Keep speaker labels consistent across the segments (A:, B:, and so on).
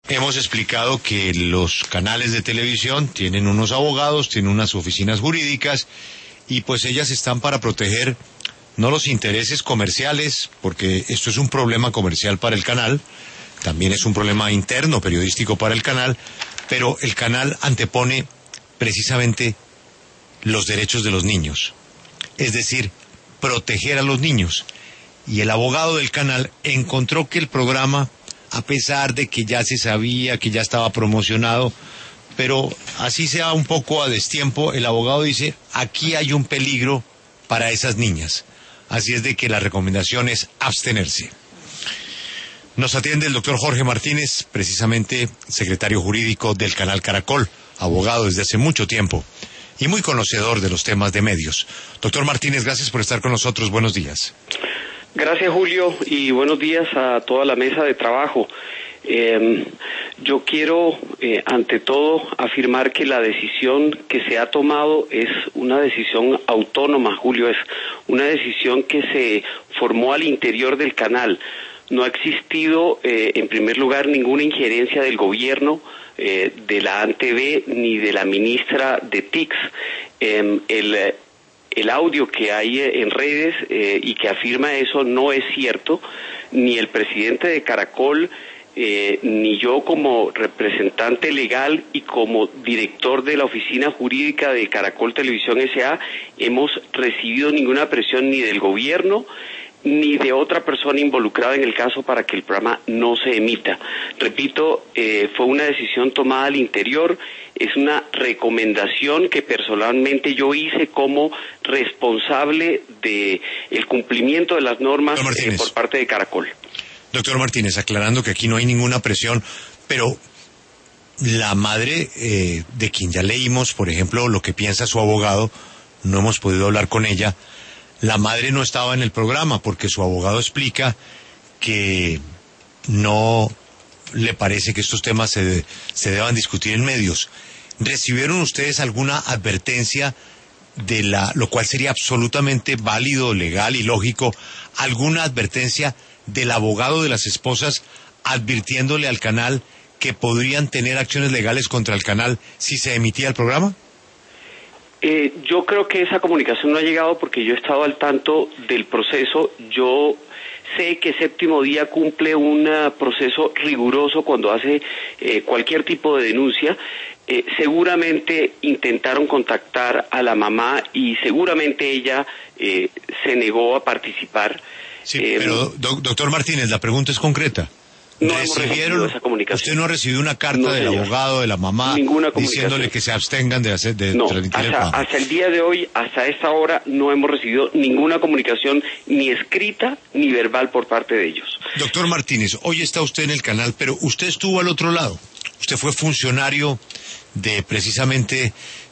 A: Hemos explicado que los canales de televisión tienen unos abogados, tienen unas oficinas jurídicas y pues ellas están para proteger no los intereses comerciales, porque esto es un problema comercial para el canal, también es un problema interno periodístico para el canal, pero el canal antepone precisamente los derechos de los niños, es decir, proteger a los niños. Y el abogado del canal encontró que el programa, a pesar de que ya se sabía, que ya estaba promocionado, pero así sea un poco a destiempo, el abogado dice, aquí hay un peligro para esas niñas. Así es de que la recomendación es abstenerse. Nos atiende el doctor Jorge Martínez, precisamente secretario jurídico del canal Caracol, abogado desde hace mucho tiempo y muy conocedor de los temas de medios. Doctor Martínez, gracias por estar con nosotros. Buenos días.
B: Gracias, Julio, y buenos días a toda la mesa de trabajo. Yo quiero, ante todo, afirmar que la decisión que se ha tomado es una decisión autónoma, Julio, es una decisión que se formó al interior del canal. No ha existido, en primer lugar, ninguna injerencia del gobierno, de la ANTV, ni de la ministra de TICS. El audio que hay en redes y que afirma eso no es cierto. Ni el presidente de Caracol, ni yo como representante legal y como director de la oficina jurídica de Caracol Televisión S.A. hemos recibido ninguna presión ni del gobierno ni de otra persona involucrada en el caso para que el programa no se emita. Repito, fue una decisión tomada al interior, es una recomendación que personalmente yo hice como responsable de el cumplimiento de las normas por parte de Caracol.
A: Doctor Martínez, aclarando que aquí no hay ninguna presión, pero la madre de quien ya leímos, por ejemplo, lo que piensa su abogado, no hemos podido hablar con ella. La madre no estaba en el programa porque su abogado explica que no le parece que estos temas se deban discutir en medios. ¿Recibieron ustedes alguna advertencia de lo cual sería absolutamente válido, legal y lógico, alguna advertencia del abogado de las esposas advirtiéndole al canal que podrían tener acciones legales contra el canal si se emitía el programa?
B: Yo creo que esa comunicación no ha llegado porque yo he estado al tanto del proceso. Yo sé que Séptimo Día cumple un proceso riguroso cuando hace cualquier tipo de denuncia. Seguramente intentaron contactar a la mamá y seguramente ella se negó a participar.
A: Sí, pero doctor Martínez, la pregunta es concreta.
B: No hemos recibido esa comunicación.
A: ¿Usted no ha recibido una carta del abogado, de la mamá, diciéndole que se abstengan de transmitir el programa?
B: Hasta el día de hoy, hasta esta hora, no hemos recibido ninguna comunicación, ni escrita, ni verbal por parte de ellos.
A: Doctor Martínez, hoy está usted en el canal, pero usted estuvo al otro lado. Usted fue funcionario de precisamente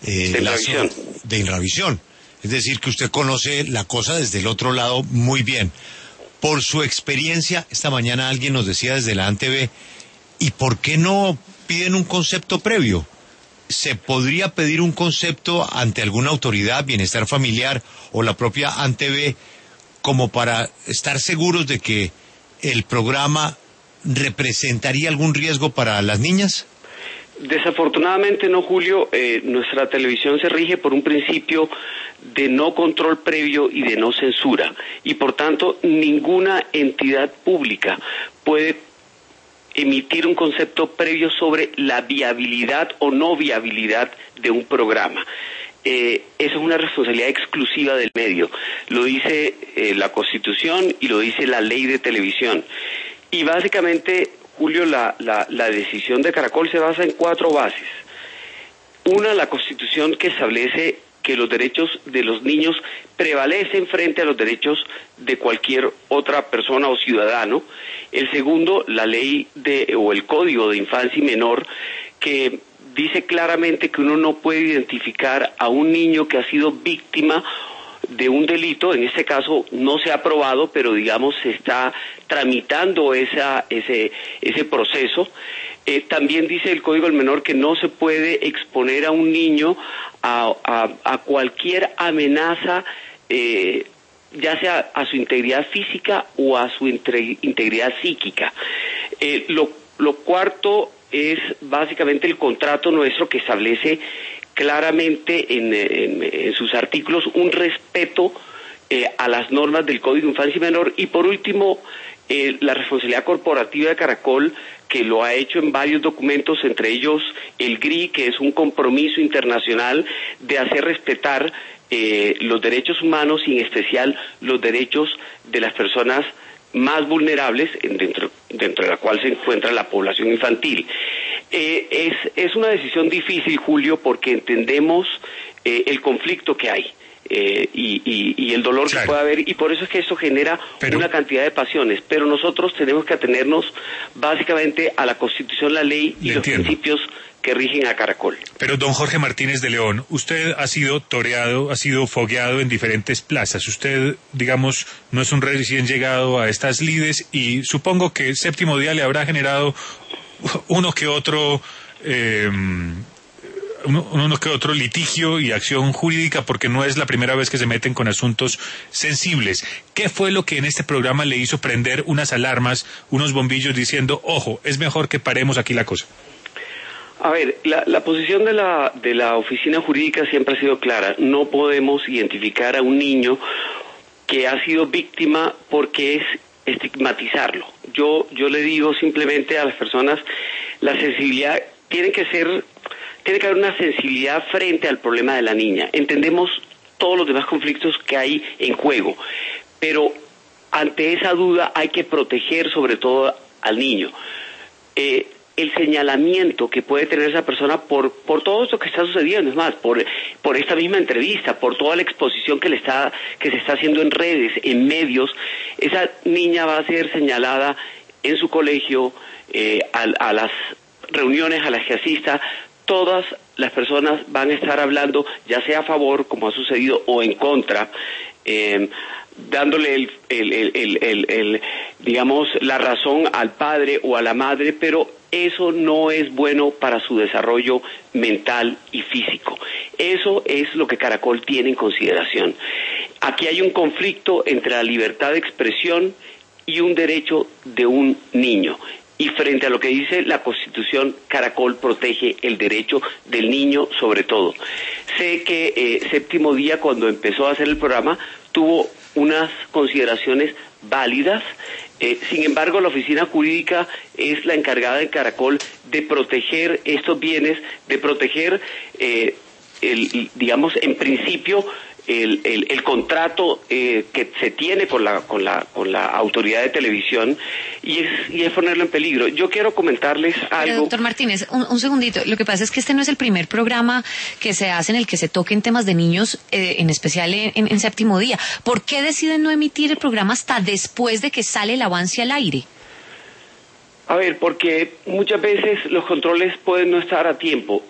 A: de Inravisión. Es decir, que usted conoce la cosa desde el otro lado muy bien. Por su experiencia, esta mañana alguien nos decía desde la ANTV, ¿y por qué no piden un concepto previo? ¿Se podría pedir un concepto ante alguna autoridad, bienestar familiar o la propia ANTV, como para estar seguros de que el programa representaría algún riesgo para las niñas?
B: Desafortunadamente no, Julio. Nuestra televisión se rige por un principio de no control previo y de no censura, y por tanto ninguna entidad pública puede emitir un concepto previo sobre la viabilidad o no viabilidad de un programa. Eso es una responsabilidad exclusiva del medio. Lo dice la Constitución y lo dice la Ley de Televisión. Y básicamente, Julio, la decisión de Caracol se basa en 4 bases. Una, la Constitución, que establece que los derechos de los niños prevalecen frente a los derechos de cualquier otra persona o ciudadano. El segundo, la ley o el Código de Infancia y Menor, que dice claramente que uno no puede identificar a un niño que ha sido víctima de un delito. En este caso no se ha aprobado, pero digamos se está tramitando ese proceso. También dice el Código del Menor que no se puede exponer a un niño a cualquier amenaza, ya sea a su integridad física o a su integridad psíquica. Lo cuarto es básicamente el contrato nuestro que establece claramente en sus artículos un respeto a las normas del Código de Infancia y Menor, y por último la responsabilidad corporativa de Caracol, que lo ha hecho en varios documentos, entre ellos el GRI, que es un compromiso internacional de hacer respetar los derechos humanos y en especial los derechos de las personas más vulnerables, dentro de la cual se encuentra la población infantil. Es una decisión difícil, Julio, porque entendemos el conflicto que hay. Y el dolor que puede haber, y por eso es que eso genera una cantidad de pasiones, pero nosotros tenemos que atenernos básicamente a la Constitución, la ley y los principios que rigen a Caracol.
C: Pero don Jorge Martínez de León, usted ha sido toreado, ha sido fogueado en diferentes plazas. Usted, digamos, no es un recién llegado a estas lides, y supongo que Séptimo Día le habrá generado uno que otro litigio y acción jurídica, porque no es la primera vez que se meten con asuntos sensibles. ¿Qué fue lo que en este programa le hizo prender unas alarmas, unos bombillos diciendo, ojo, es mejor que paremos aquí la cosa?
B: A ver, la posición de la oficina jurídica siempre ha sido clara. No podemos identificar a un niño que ha sido víctima porque es estigmatizarlo. Yo le digo simplemente a las personas, la sensibilidad tiene que haber una sensibilidad frente al problema de la niña. Entendemos todos los demás conflictos que hay en juego, pero ante esa duda hay que proteger sobre todo al niño. El señalamiento que puede tener esa persona por todo esto que está sucediendo, es más, por esta misma entrevista, por toda la exposición que se está haciendo en redes, en medios, esa niña va a ser señalada en su colegio, a las reuniones a las que asista. Todas las personas van a estar hablando, ya sea a favor, como ha sucedido, o en contra, dándole digamos, la razón al padre o a la madre, pero eso no es bueno para su desarrollo mental y físico. Eso es lo que Caracol tiene en consideración. Aquí hay un conflicto entre la libertad de expresión y un derecho de un niño. Y frente a lo que dice la Constitución, Caracol protege el derecho del niño sobre todo. Sé que Séptimo Día, cuando empezó a hacer el programa, tuvo unas consideraciones válidas. Sin embargo, la oficina jurídica es la encargada de Caracol de proteger estos bienes, de proteger, digamos, en principio, el contrato que se tiene con la autoridad de televisión, y es ponerlo en peligro. Yo quiero comentarles algo.
D: Pero, doctor Martínez, un segundito. Lo que pasa es que este no es el primer programa que se hace en el que se toquen temas de niños, en especial en Séptimo Día. ¿Por qué deciden no emitir el programa hasta después de que sale el avance al aire?
B: A ver, porque muchas veces los controles pueden no estar a tiempo.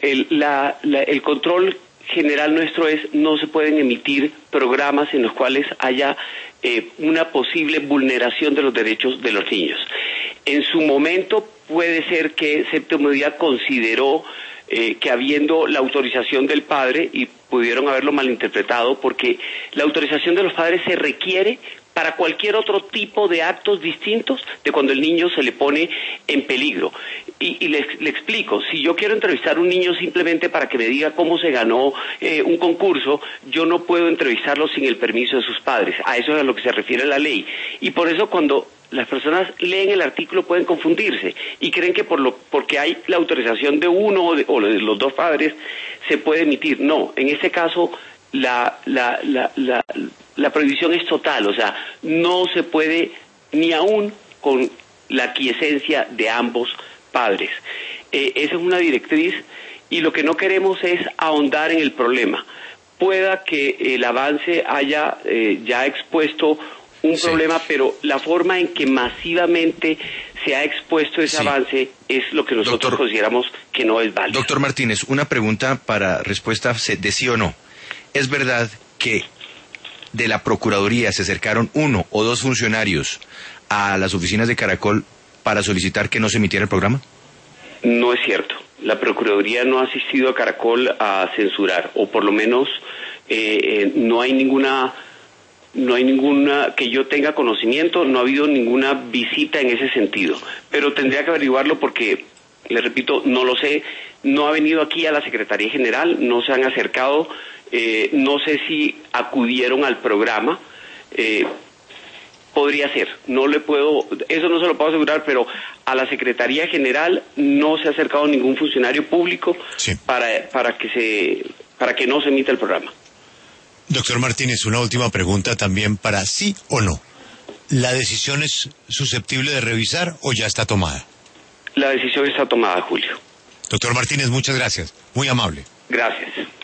B: El control general nuestro es: no se pueden emitir programas en los cuales haya una posible vulneración de los derechos de los niños. En su momento puede ser que Séptimo Día consideró que, habiendo la autorización del padre, y pudieron haberlo malinterpretado, porque la autorización de los padres se requiere para cualquier otro tipo de actos distintos de cuando el niño se le pone en peligro. Y le explico, si yo quiero entrevistar a un niño simplemente para que me diga cómo se ganó un concurso, yo no puedo entrevistarlo sin el permiso de sus padres. A eso es a lo que se refiere la ley. Y por eso, cuando las personas leen el artículo, pueden confundirse y creen que porque hay la autorización de uno o de los dos padres se puede emitir. No, en este caso la prohibición es total, o sea, no se puede, ni aún con la aquiescencia de ambos padres. Esa es una directriz, y lo que no queremos es ahondar en el problema. Pueda que el avance haya ya expuesto un problema, pero la forma en que masivamente se ha expuesto ese avance es lo que nosotros consideramos que no es válido.
E: Doctor Martínez, una pregunta para respuesta de sí o no. ¿Es verdad que de la Procuraduría se acercaron 1 o 2 funcionarios a las oficinas de Caracol para solicitar que no se emitiera el programa?
B: No es cierto. La Procuraduría no ha asistido a Caracol a censurar, o por lo menos no hay ninguna que yo tenga conocimiento, no ha habido ninguna visita en ese sentido. Pero tendría que averiguarlo, porque Le repito, no lo sé, no ha venido aquí a la Secretaría General, no se han acercado, no sé si acudieron al programa, podría ser, no le puedo, eso no se lo puedo asegurar, pero a la Secretaría General no se ha acercado ningún funcionario público
A: Sí.
B: para que no se emita el programa.
A: Doctor Martínez, una última pregunta también para sí o no. ¿La decisión es susceptible de revisar o ya está tomada?
B: La decisión está tomada, Julio.
A: Doctor Martínez, muchas gracias. Muy amable.
B: Gracias.